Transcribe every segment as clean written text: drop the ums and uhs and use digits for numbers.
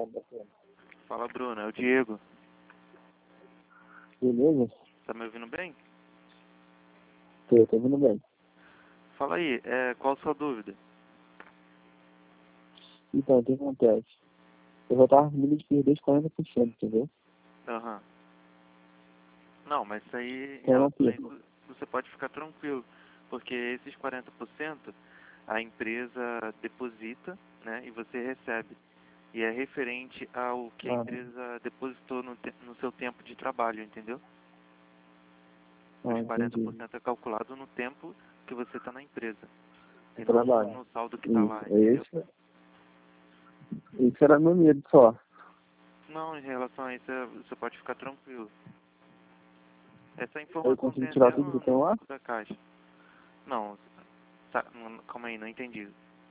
Fala, Bruno, é o Diego. Beleza? Tá me ouvindo bem? Tô ouvindo bem. Fala aí, qual a sua dúvida? Então, o que acontece? Eu já tava com medo de perder os 40%, entendeu? Aham. Não, mas isso aí, Então, eu não perco. você pode ficar tranquilo, porque esses 40% a empresa deposita, né, e você recebe. E é referente ao que a empresa depositou no seu tempo de trabalho, entendeu? Os 40% Entendi. é calculado no tempo que você está na empresa. E Trabalho. não no saldo que está lá, Isso, entendeu? esse era meu medo só. Não, em relação a isso, você pode ficar tranquilo. Essa Eu informação consigo tem tirar até tudo que no tem lá? fundo da caixa. Não, calma aí, não entendi.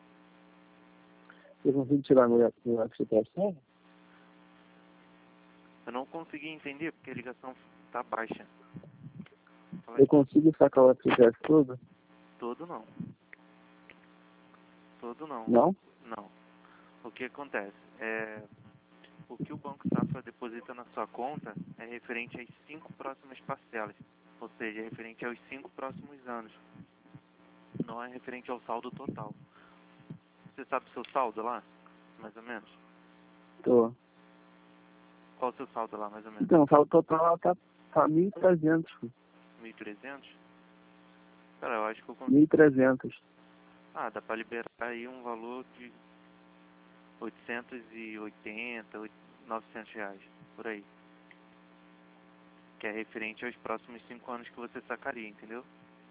Eu consigo tirar meu FGTS? Eu não consegui entender porque a ligação tá baixa. Fala Eu aí. consigo sacar o FGTS todo? Todo não. Todo não. Não? Não. O que acontece? O que o Banco Safra deposita na sua conta é referente às 5 próximas parcelas. Ou seja, é referente aos 5 próximos anos. Não é referente ao saldo total. Você sabe o seu saldo lá? Mais ou menos? Tô. Qual o seu saldo lá, mais ou menos? Então, o saldo total tá 1.300. 1.300? Cara, eu acho que eu consigo. 1.300. Ah, dá pra liberar aí um valor de 880, 900 reais, por aí. Que é referente aos próximos 5 anos que você sacaria, entendeu?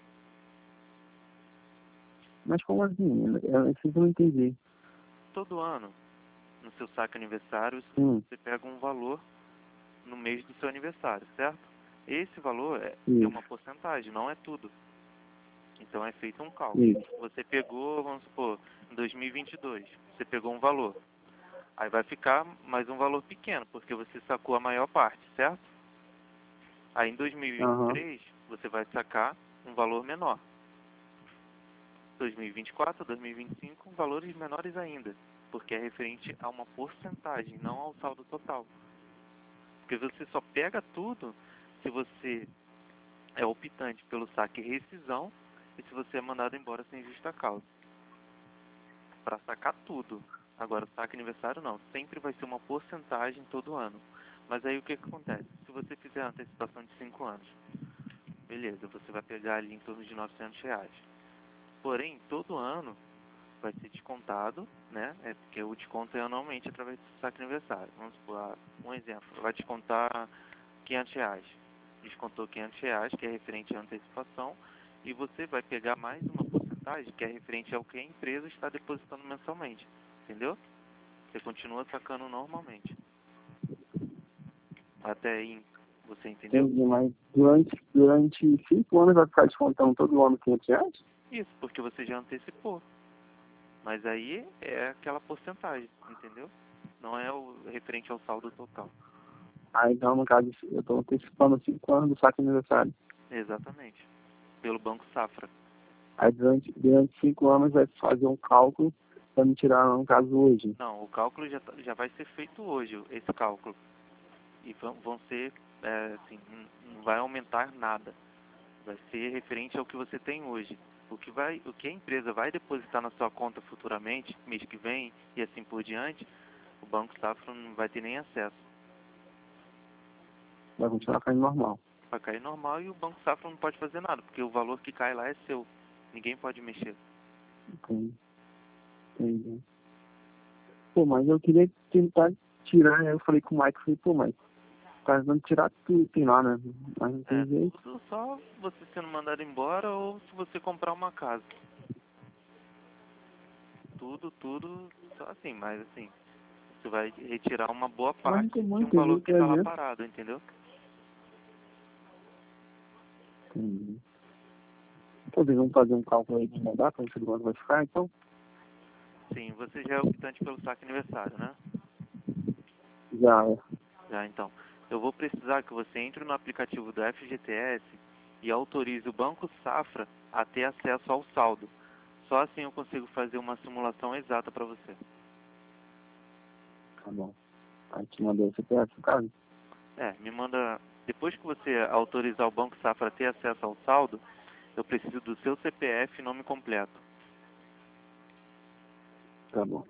Mas como assim? Isso eu não entendi. Todo ano, no seu saque aniversário, você pega um valor no mês do seu aniversário, certo? Esse valor é uma porcentagem, não é tudo. Então é feito um cálculo. Isso. Você pegou, vamos supor, em 2022, você pegou um valor. Aí vai ficar mais um valor pequeno, porque você sacou a maior parte, certo? Aí em 2023, você vai sacar um valor menor. 2024, 2025, valores menores ainda, porque é referente a uma porcentagem, não ao saldo total. Porque você só pega tudo se você é optante pelo saque e rescisão e se você é mandado embora sem justa causa. Para sacar tudo. Agora, o saque aniversário não, sempre vai ser uma porcentagem todo ano. Mas aí o que acontece? Se você fizer a antecipação de 5 anos, beleza, você vai pegar ali em torno de 900 reais. Porém, todo ano vai ser descontado, né? É porque o desconto é anualmente através do saque aniversário. Vamos supor, um exemplo, vai descontar 500 reais. Descontou 500 reais, que é referente à antecipação, e você vai pegar mais uma porcentagem, que é referente ao que a empresa está depositando mensalmente. Entendeu? Você continua sacando normalmente. Até aí, você entendeu? Entendi, mas durante 5 anos vai ficar descontando todo ano 500 reais? Isso, porque você já antecipou. Mas aí é aquela porcentagem, entendeu? Não é o referente ao saldo total. Ah, então no caso eu estou antecipando 5 anos do saque aniversário. Exatamente. Pelo Banco Safra. Aí durante 5 anos vai fazer um cálculo para me tirar, no caso, hoje. Não, o cálculo já vai ser feito hoje, esse cálculo. E vão ser, assim, não vai aumentar nada. Vai ser referente ao que você tem hoje. O que a empresa vai depositar na sua conta futuramente, mês que vem e assim por diante, o Banco Safra não vai ter nem acesso. Vai continuar caindo normal. Vai cair normal e o Banco Safra não pode fazer nada, porque o valor que cai lá é seu. Ninguém pode mexer. Entendi. Pô, mas eu queria tentar tirar, aí eu falei com o Mike, falei, pô, mas tá dando tirar tudo que tem lá, né? Mas não tem jeito. Tudo só você sendo mandado embora ou se você comprar uma casa. Tudo, só assim, mas assim, você vai retirar uma boa Mas não parte tem de um muito, tem valor que está lá 1.300. parado, entendeu? Entendi. Então, vocês vão fazer um cálculo aí de mandar para ver quanto vai ficar, então? Sim, você já é optante pelo saque aniversário, né? Já, Já, então. Eu vou precisar que você entre no aplicativo do FGTS e autorize o Banco Safra a ter acesso ao saldo. Só assim eu consigo fazer uma simulação exata para você. tá bom. Aí te mandei o CPF, no caso. Me manda... Depois que você autorizar o Banco Safra a ter acesso ao saldo, eu preciso do seu CPF e nome completo. Tá bom.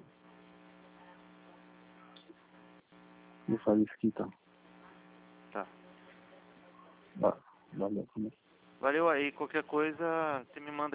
Vou fazer isso aqui então. Tá. Valeu. Valeu aí. Qualquer coisa, você me manda